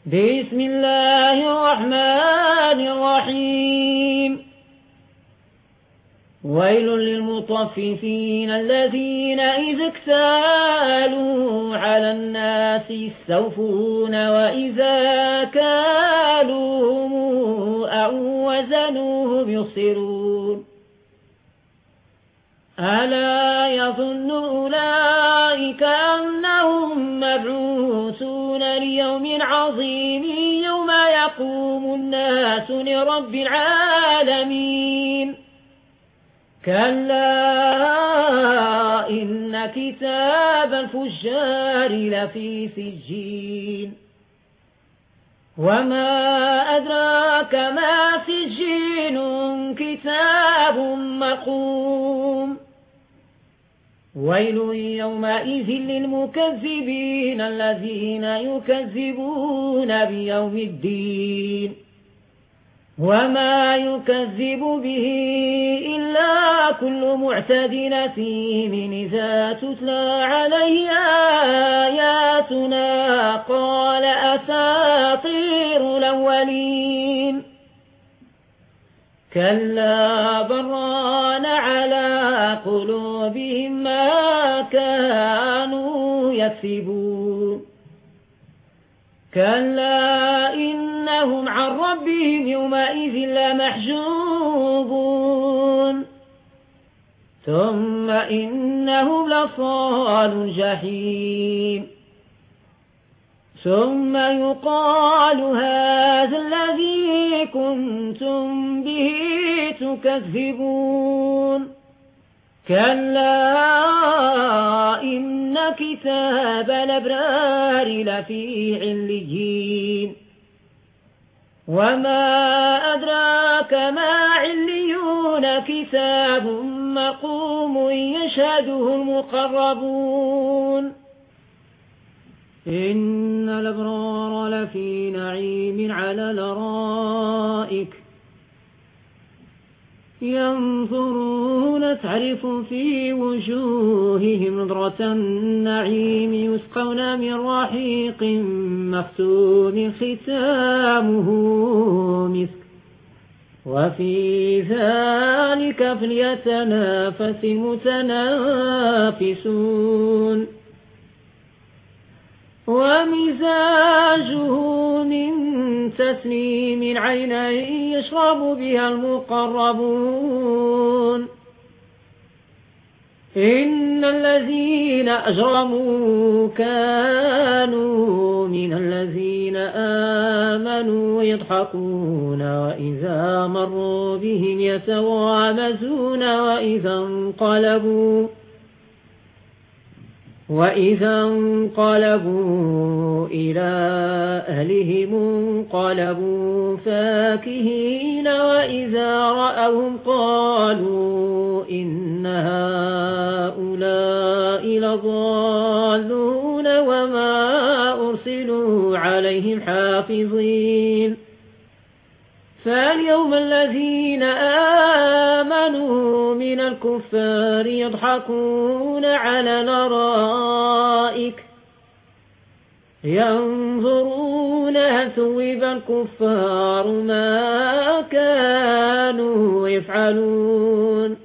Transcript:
بسم الله الرحمن الرحيم. ويل للمطففين الذين إذا اكتالوا على الناس يستوفون وإذا كالوهم أو وزنوهم يخسرون. ألا يظن أولئك أنهم مبعوثون ليوم عظيم يوم يقوم الناس لرب العالمين. كلا إن كتاب الفجار لفي سجين. وما أدراك ما سجين كتاب مرقوم. ويل يومئذ للمكذبين الذين يكذبون بيوم الدين. وما يكذب به إلا كل معتد أثيم إذا تتلى عليه آياتنا قال أساطير الأولين. كلا بران على قلوبهم ما كانوا يكسبون. كلا إنهم عن ربهم يومئذ لمحجوبون. ثم إنهم لصال الجحيم. ثم يقال هذا الذي كنتم به تكذبون. كلا إن كتاب الأبرار لفي عليين. وما أدراك ما عليون كتاب مرقوم يشهده المقربون. إن الأبرار لفي نعيم على الأرائك ينظرون تعرف في وجوههم نضرة النعيم يسقون من رحيق مختوم ختامه مسك وفي ذلك فليتنافس المتنافسون. ومزاجه من تسنيم عينا يشرب بها المقربون. إن الذين أجرموا كانوا من الذين آمنوا يضحكون وإذا مروا بهم يتغامزون وإذا انقلبوا إلى أهلهم انقلبوا فاكهين وإذا رأوهم قالوا إن هؤلاء لضالون وما أرسلوا عليهم حافظين. فاليوم الذين آمنوا من الكفار يضحكون على الأرائك ينظرون هل ثوب الكفار ما كانوا يفعلون.